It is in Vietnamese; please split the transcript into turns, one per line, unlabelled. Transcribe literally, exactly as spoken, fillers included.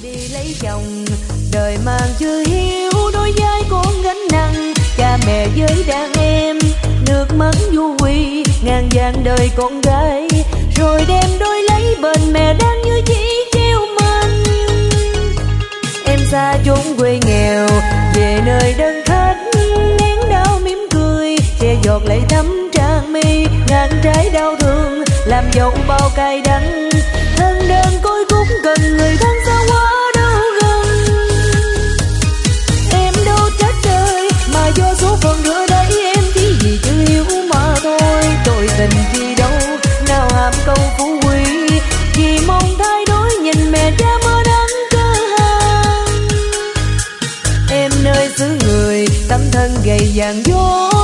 đi lấy chồng, đời mang chưa hiếu đôi vai con gánh nặng, cha mẹ với đàn em nước mắt du quy ngàn vàng đời con gái, rồi đem đôi lấy bên mẹ đang như chỉ treo mình. Em xa chốn quê nghèo về nơi đơn khách, nén đau mỉm cười che giọt lệ thấm trang mi, ngàn trái đau thương làm dòng bao cay đắng, thân đơn côi cút cần người thân xa quá đâu gần. Em đâu trách trời mà do số phận đưa đấy, em chỉ vì chưa yêu mà thôi, tội tình chi đâu nào ham câu phú quý, chỉ mong thay đổi nhìn mẹ cha mơ đắng cơ hàng. Em nơi xứ người tấm thân gầy vàng gió